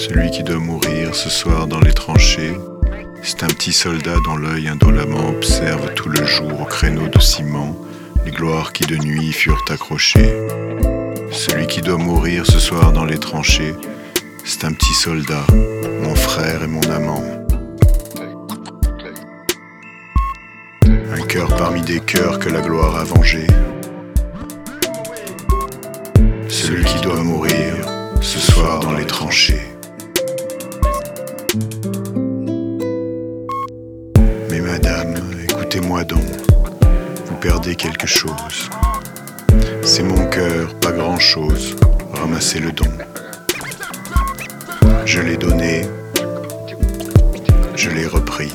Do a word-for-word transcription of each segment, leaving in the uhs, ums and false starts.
Celui qui doit mourir ce soir dans les tranchées, c'est un petit soldat dont l'œil indolemment observe tout le jour au créneau de ciment les gloires qui de nuit furent accrochées. Celui qui doit mourir ce soir dans les tranchées, c'est un petit soldat, mon frère et mon amant. Un cœur parmi des cœurs que la gloire a vengé. Celui qui doit mourir ce soir dans les tranchées. Mais madame, écoutez-moi donc, vous perdez quelque chose. C'est mon cœur, pas grand-chose, ramassez le don. Je l'ai donné, je l'ai repris.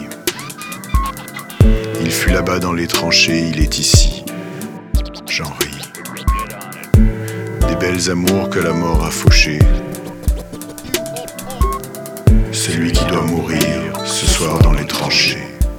Il fut là-bas dans les tranchées, il est ici, j'en ris. Des belles amours que la mort a fauchées. Celui qui doit mourir ce soir dans les tranchées.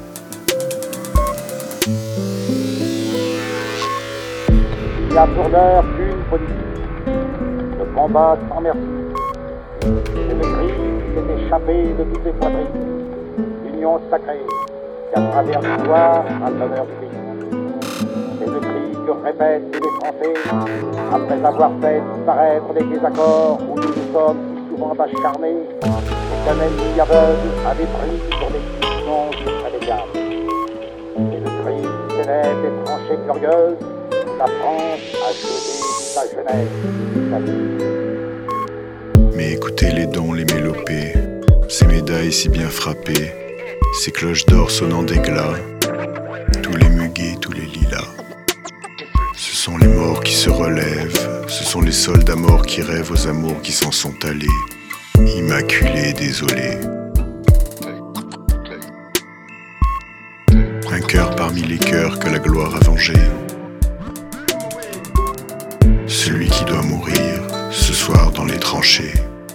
Il n'y a pour l'heure qu'une politique, le combat sans merci. C'est le cri qui s'est échappé de toutes les poitrines, l'union sacrée qui à travers l'histoire à l'honneur du pays. C'est le cri que répètent les Français après avoir fait disparaître les désaccords où nous nous sommes si souvent acharnés et qu'un ennemi aveugle avait pris pour des fictions irrémédiables. C'est le cri qui s'élève des tranchées glorieuses. La France a jeté sa jeunesse, sa vie. Mais écoutez les dons, les mélopées, ces médailles si bien frappées, ces cloches d'or sonnant d'éclat, tous les muguets, tous les lilas. Ce sont les morts qui se relèvent, ce sont les soldats morts qui rêvent aux amours qui s'en sont allés, immaculés, désolés. Un cœur parmi les cœurs que la gloire a vengé. Celui qui doit mourir ce soir dans les tranchées.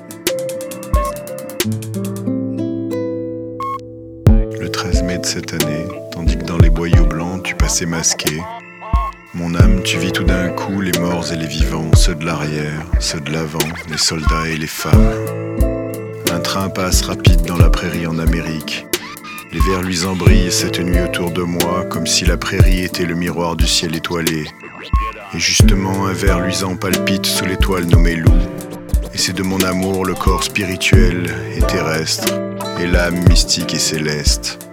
Le treize mai de cette année, tandis que dans les boyaux blancs tu passais masqué, mon âme, tu vis tout d'un coup les morts et les vivants, ceux de l'arrière, ceux de l'avant, les soldats et les femmes. Un train passe rapide dans la prairie en Amérique. Les vers luisants brillent cette nuit autour de moi, comme si la prairie était le miroir du ciel étoilé. Et justement un ver luisant palpite sous l'étoile nommée loup. Et c'est de mon amour le corps spirituel et terrestre, et l'âme mystique et céleste.